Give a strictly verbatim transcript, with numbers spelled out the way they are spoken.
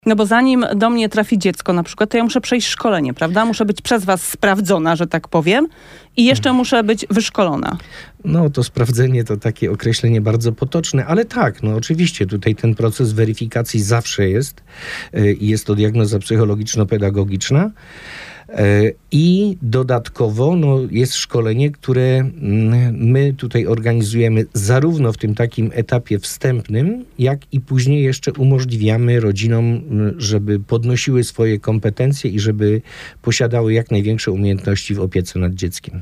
No bo zanim do mnie trafi dziecko na przykład, to ja muszę przejść szkolenie, prawda? Muszę być przez was sprawdzona, że tak powiem, i jeszcze hmm. muszę być wyszkolona. No to sprawdzenie to takie określenie bardzo potoczne, ale tak, no oczywiście tutaj ten proces weryfikacji zawsze jest i jest to diagnoza psychologiczno-pedagogiczna. I dodatkowo no, jest szkolenie, które my tutaj organizujemy zarówno w tym takim etapie wstępnym, jak i później jeszcze umożliwiamy rodzinom, żeby podnosiły swoje kompetencje i żeby posiadały jak największe umiejętności w opiece nad dzieckiem.